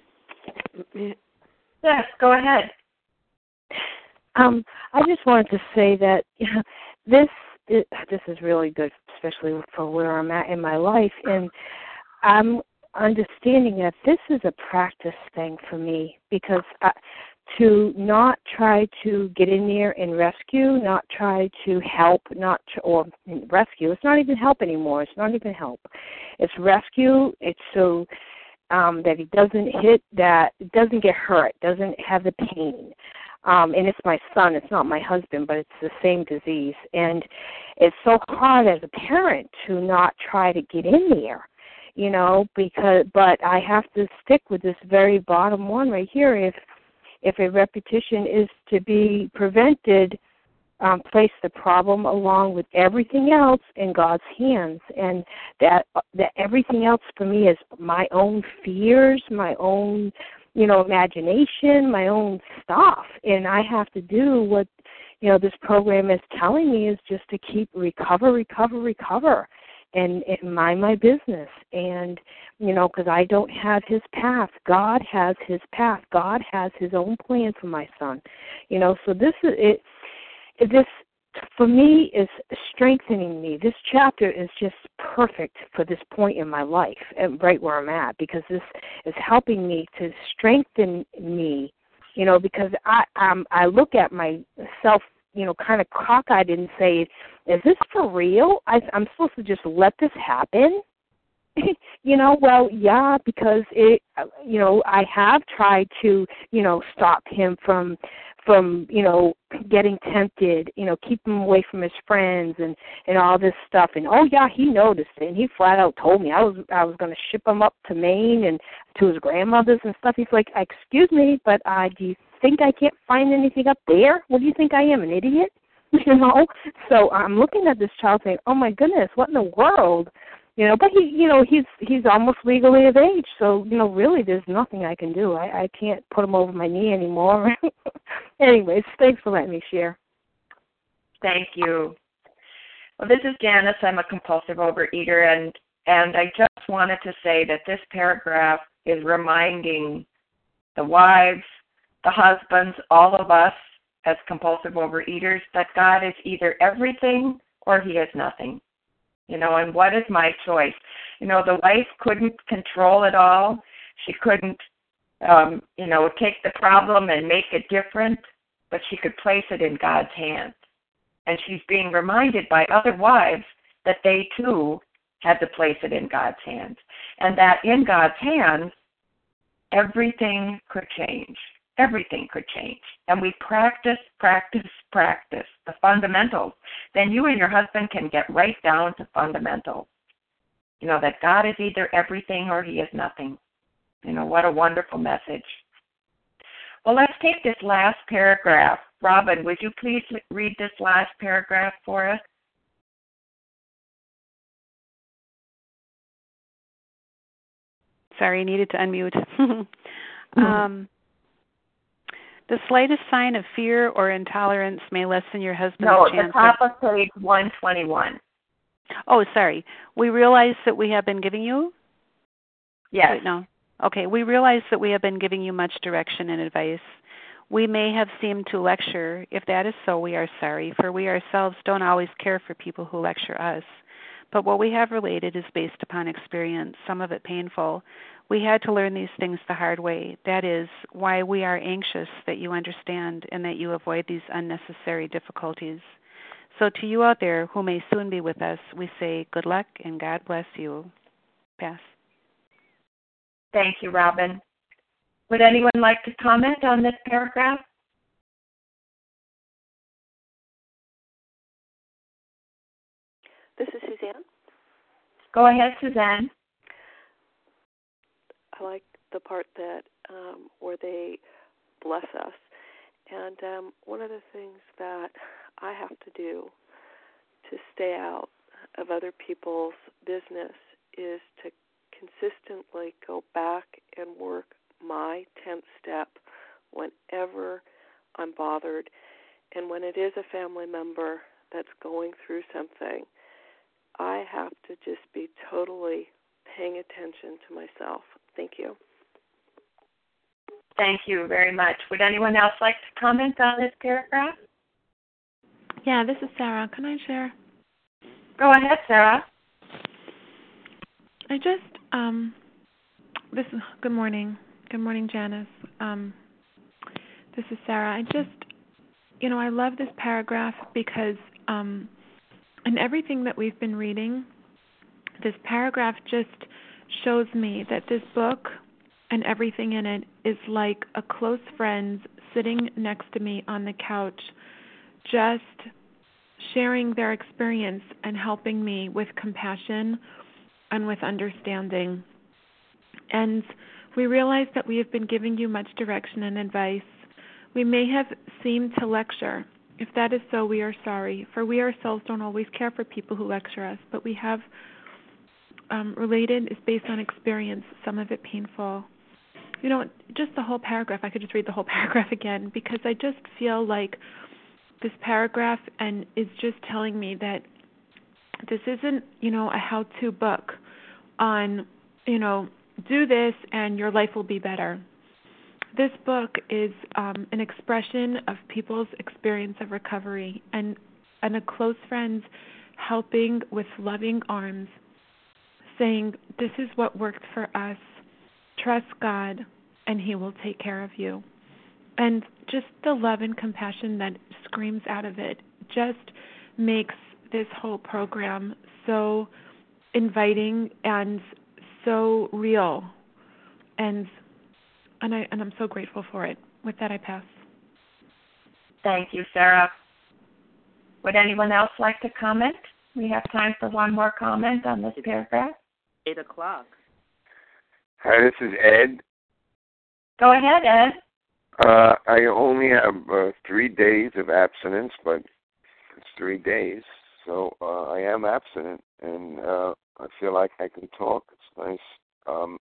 Yes, go ahead. Um, I just wanted to say that you know, this is, this is really good, especially for where I'm at in my life, and I'm understanding that this is a practice thing for me, because I, to not try to get in there and rescue, not try to help, not to, or rescue. It's not even help anymore. It's not even help. It's rescue. It's so. Um, that he doesn't hit, that doesn't get hurt, doesn't have the pain. Um, and it's my son, it's not my husband, but it's the same disease. And it's so hard as a parent to not try to get in there, you know, because, but I have to stick with this very bottom one right here. If, if a repetition is to be prevented, Um, place the problem along with everything else in God's hands, and that that everything else for me is my own fears, my own, you know, imagination, my own stuff, and I have to do what, you know, this program is telling me is just to keep recover, recover, recover, and, and mind my business, and you know, because I don't have his path. God has his path. God has his own plan for my son, you know. So this is it. This, for me, is strengthening me. This chapter is just perfect for this point in my life and right where I'm at, because this is helping me to strengthen me, you know, because I um I look at myself, you know, kind of cockeyed and say, is this for real? I, I'm supposed to just let this happen? You know, well, yeah, because it, you know, I have tried to, you know, stop him from, from, you know, getting tempted, you know, keep him away from his friends and, and all this stuff. And oh yeah, he noticed it, and he flat out told me I was I was going to ship him up to Maine and to his grandmother's and stuff. He's like, excuse me, but uh, do you think I can't find anything up there? What do you think I am, an idiot? You know. So I'm looking at this child saying, oh my goodness, what in the world? You know, but he, you know, he's he's almost legally of age, so you know, really, there's nothing I can do. I, I can't put him over my knee anymore. Anyways, thanks for letting me share. Thank you. Well, this is Janice. I'm a compulsive overeater, and and I just wanted to say that this paragraph is reminding the wives, the husbands, all of us as compulsive overeaters that God is either everything or He is nothing. You know, and what is my choice? You know, the wife couldn't control it all. She couldn't, um, you know, take the problem and make it different, but she could place it in God's hands. And she's being reminded by other wives that they, too, had to place it in God's hands. And that in God's hands, everything could change. Everything could change. And we practice, practice, practice the fundamentals. Then you and your husband can get right down to fundamentals. You know, that God is either everything or He is nothing. You know, what a wonderful message. Well, let's take this last paragraph. Robin, would you please read this last paragraph for us? Sorry, I needed to unmute. um, the slightest sign of fear or intolerance may lessen your husband's no, chance. No, the top of page one twenty-one. Oh, sorry. We realize that we have been giving you? Yes. Wait, no. Okay, we realize that we have been giving you much direction and advice. We may have seemed to lecture. If that is so, we are sorry, for we ourselves don't always care for people who lecture us. But what we have related is based upon experience, some of it painful. We had to learn these things the hard way. That is why we are anxious that you understand and that you avoid these unnecessary difficulties. So to you out there who may soon be with us, we say good luck and God bless you. Pass. Thank you, Robin. Would anyone like to comment on this paragraph? This is Suzanne. Go ahead, Suzanne. I like the part that um, where they bless us. And um, one of the things that I have to do to stay out of other people's business is to consistently go back and work my tenth step whenever I'm bothered. And when it is a family member that's going through something, I have to just be totally paying attention to myself. Thank you. Thank you very much. Would anyone else like to comment on this paragraph? Yeah, this is Sarah. Can I share? Go ahead, Sarah. I just, um, this is, good morning. Good morning, Janice. Um, this is Sarah. I just, you know, I love this paragraph because um, in everything that we've been reading, this paragraph just shows me that this book and everything in it is like a close friend sitting next to me on the couch, just sharing their experience and helping me with compassion and with understanding. And we realize that we have been giving you much direction and advice. We may have seemed to lecture. If that is so, we are sorry, for we ourselves don't always care for people who lecture us, but we have um, related is based on experience, some of it painful. You know, just the whole paragraph, I could just read the whole paragraph again, because I just feel like this paragraph and is just telling me that this isn't, you know, a how-to book on, you know, do this and your life will be better. This book is um, an expression of people's experience of recovery and, and a close friend's helping with loving arms saying, this is what worked for us. Trust God, and He will take care of you. And just the love and compassion that screams out of it just makes this whole program so inviting and so real. And and I and I'm so grateful for it. With that, I pass. Thank you, Sarah. Would anyone else like to comment? We have time for one more comment on this paragraph. Eight o'clock. Hi, this is Ed. Go ahead, Ed. Uh, I only have uh, three days of abstinence, but it's three days, so uh, I am abstinent, and uh, I feel like I can talk. It's nice. Um,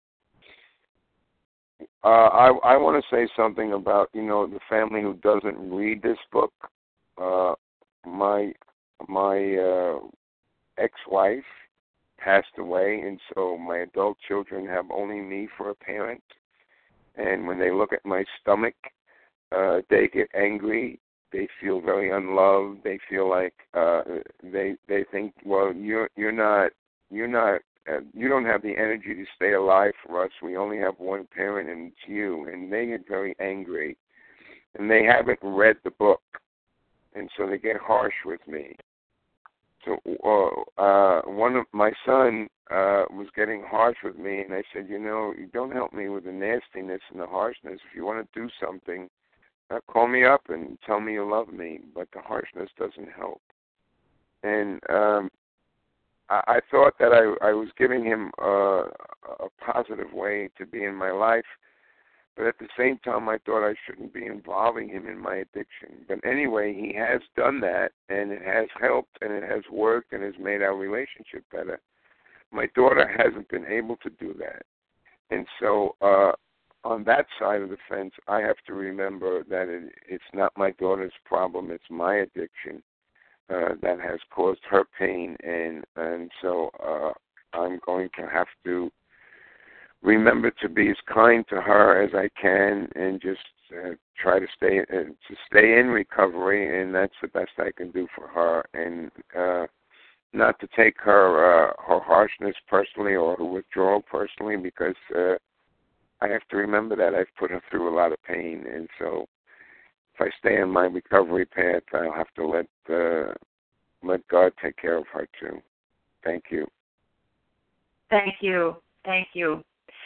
uh, I, I want to say something about, you know, the family who doesn't read this book. Uh, my my uh, ex-wife passed away, and so my adult children have only me for a parent. And when they look at my stomach, uh, they get angry. They feel very unloved. They feel like uh, they they think, well, you're you're not you're not uh, you don't have the energy to stay alive for us. We only have one parent, and it's you. And they get very angry, and they haven't read the book, and so they get harsh with me. So uh, uh, one of my son uh, was getting harsh with me, and I said, you know, you don't help me with the nastiness and the harshness. If you want to do something, uh, call me up and tell me you love me, but the harshness doesn't help. And um, I, I thought that I, I was giving him uh, a positive way to be in my life, but at the same time, I thought I shouldn't be involving him in my addiction. But anyway, he has done that, and it has helped, and it has worked, and has made our relationship better. My daughter hasn't been able to do that. And so uh, on that side of the fence, I have to remember that it, it's not my daughter's problem. It's my addiction uh, that has caused her pain. And, and so uh, I'm going to have to remember to be as kind to her as I can, and just uh, try to stay uh, to stay in recovery, and that's the best I can do for her, and uh, not to take her uh, her harshness personally or her withdrawal personally, because uh, I have to remember that I've put her through a lot of pain, and so if I stay on my recovery path, I'll have to let uh, let God take care of her too. Thank you. Thank you. Thank you.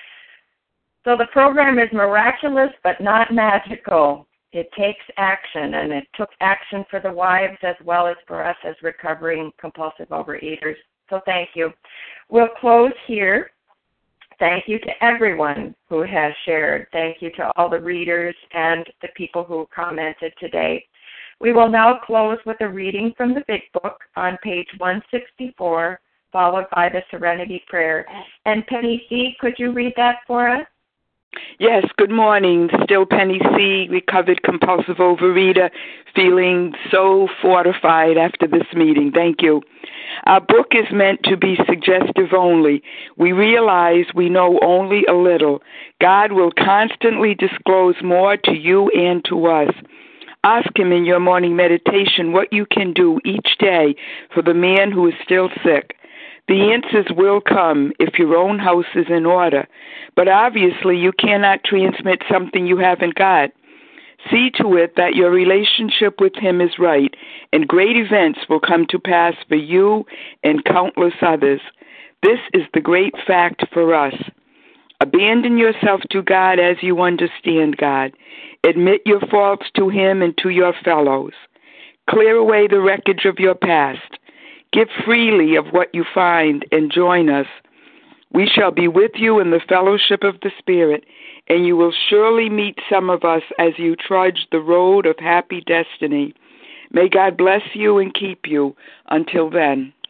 So the program is miraculous but not magical. It takes action, and it took action for the wives as well as for us as recovering compulsive overeaters. So thank you. We'll close here. Thank you to everyone who has shared. Thank you to all the readers and the people who commented today. We will now close with a reading from the Big Book on page one sixty-four, followed by the Serenity Prayer. And Penny C., could you read that for us? Yes, good morning. Still Penny C., recovered compulsive overeater, feeling so fortified after this meeting. Thank you. Our book is meant to be suggestive only. We realize we know only a little. God will constantly disclose more to you and to us. Ask Him in your morning meditation what you can do each day for the man who is still sick. The answers will come if your own house is in order, but obviously you cannot transmit something you haven't got. See to it that your relationship with Him is right, and great events will come to pass for you and countless others. This is the great fact for us. Abandon yourself to God as you understand God. Admit your faults to Him and to your fellows. Clear away the wreckage of your past. Give freely of what you find and join us. We shall be with you in the fellowship of the Spirit, and you will surely meet some of us as you trudge the road of happy destiny. May God bless you and keep you. Until then.